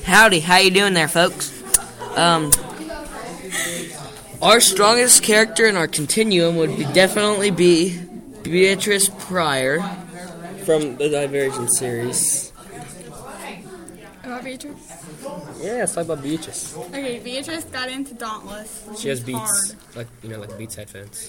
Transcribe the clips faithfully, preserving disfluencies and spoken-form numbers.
Howdy, how you doing there, folks? Um, our strongest character in our continuum would be definitely be Beatrice Pryor from the Divergent series. About Beatrice? Yeah, it's like about Beatrice. Okay, Beatrice got into Dauntless. She has Beats, hard. like you know, like Beats headphones.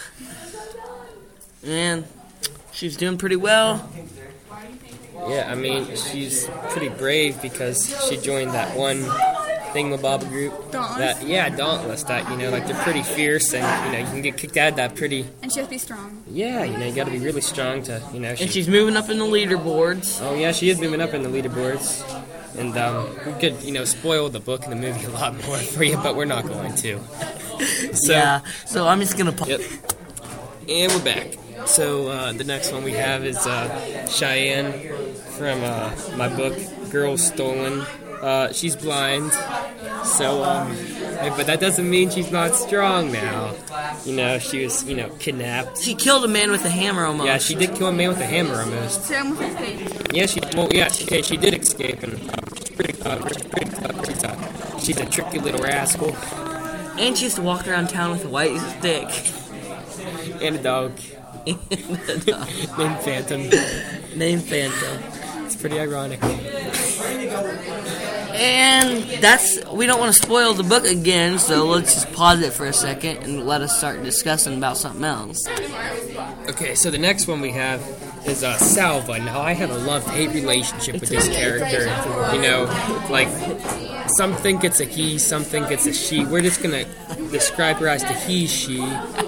And she's doing pretty well. Yeah, I mean, she's pretty brave because she joined that one thingamabob group. Dauntless? That, yeah, Dauntless. That, you know, like they're pretty fierce and, you know, you can get kicked out of that pretty... And she has to be strong. Yeah, you know, you gotta be really strong to, you know... She, and she's moving up in the leaderboards. Oh, yeah, she is moving up in the leaderboards. And, um, we could, you know, spoil the book and the movie a lot more for you, but we're not going to. So, yeah, so I'm just gonna... Yep. And we're back. So, uh, the next one we have is, uh, Cheyenne from, uh, my book, Girls Stolen. Uh, she's blind, so, um, but that doesn't mean she's not strong now. You know, she was, you know, kidnapped. She killed a man with a hammer almost. Yeah, she did kill a man with a hammer almost. She almost escaped. Yeah, she, well, yeah, she, okay, she did escape, and uh, she's pretty clever, she's pretty clever. She's a, she's a tricky little rascal. And she used to walk around town with a white stick. And a dog. And a dog. Named Phantom. Named Phantom. It's pretty ironic. And that's, we don't want to spoil the book again, so let's just pause it for a second and let us start discussing about something else. Okay, so the next one we have is uh, Salva. Now, I have a love-hate relationship with this character. You know, like, some think it's a he, some think it's a she. We're just going to describe her as the he, she.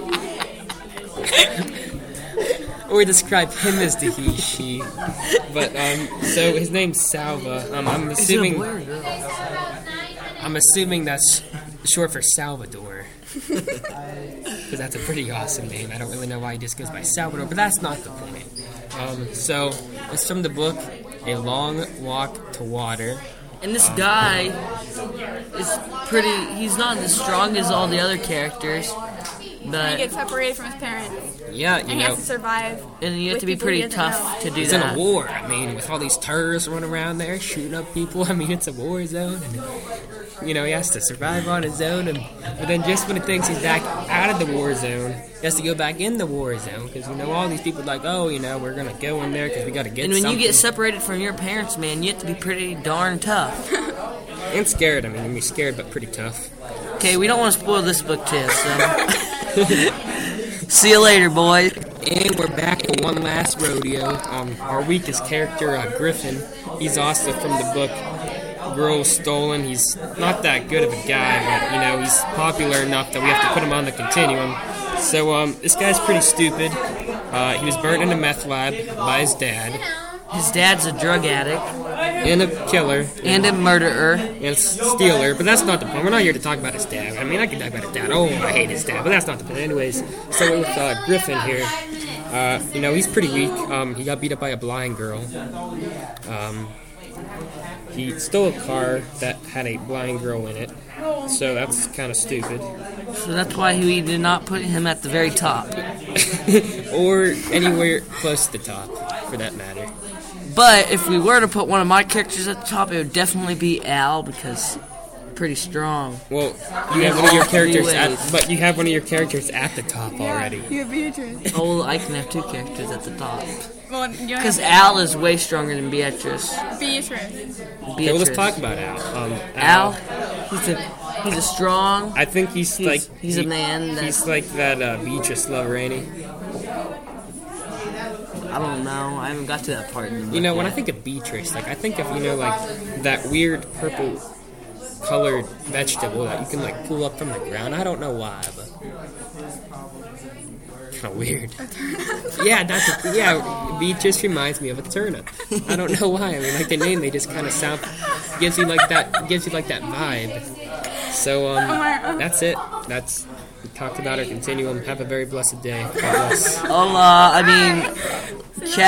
Or describe him as the he, she. But, um, so his name's Salva. Um, I'm assuming... I'm assuming that's short for Salvador. Because that's a pretty awesome name. I don't really know why he just goes by Salvador, but that's not the point. Um, so, it's from the book, A Long Walk to Water. And this guy is pretty, he's not as strong as all the other characters. But he gets separated from his parents. Yeah, you and know. he has to survive. And you have to be pretty tough to do he's that. He's in a war. I mean, with all these terrorists running around there shooting up people. I mean, it's a war zone. And, you know, he has to survive on his own. And but then just when he thinks he's back out of the war zone, he has to go back in the war zone. Because, you know, all these people are like, oh, you know, we're going to go in there because we got to get And when something. you get separated from your parents, man, you have to be pretty darn tough. And scared. I mean, you're scared but pretty tough. Okay, we don't want to spoil this book to you, so... See you later, boys. And we're back for one last rodeo. Um, our weakest character, uh, Griffin. He's also from the book Girls Stolen. He's not that good of a guy, but, you know, he's popular enough that we have to put him on the continuum. So, um, this guy's pretty stupid. Uh, he was burnt in a meth lab by his dad. His dad's a drug addict. And a killer. And a murderer. And a stealer. But that's not the point. We're not here to talk about his dad. I mean, I can talk about his dad. Oh, I hate his dad. But that's not the point. Anyways, so with uh, Griffin here, uh, you know, he's pretty weak. Um, he got beat up by a blind girl. Um, he stole a car that had a blind girl in it. So that's kind of stupid. So that's why we did not put him at the very top. Or anywhere close to the top, for that matter. But if we were to put one of my characters at the top, it would definitely be Al, because pretty strong. Well, you have one of your characters at, but you have one of your characters at the top already. You have Beatrice. Oh, well, I can have two characters at the top. Well, because Al is way stronger than Beatrice. Beatrice. Beatrice. Okay, well, let's talk about Al. Um, Al, Al he's a he's a strong. I think he's, he's like he's he, a man. That, he's like that uh, Beatrice lover, ain't he? I don't know. I haven't got to that part. You know, when I think of Beatrice, like I think of, you know, like that weird purple colored vegetable that you can like pull up from the ground. I don't know why, but kind of weird. Yeah, that's a, yeah. Beatrice reminds me of a turnip. I don't know why. I mean, like the name, they just kind of sound gives you like that gives you like that vibe. So um, that's it. That's. We talked about our continuum. Have a very blessed day. God bless. Hola, I mean, chat.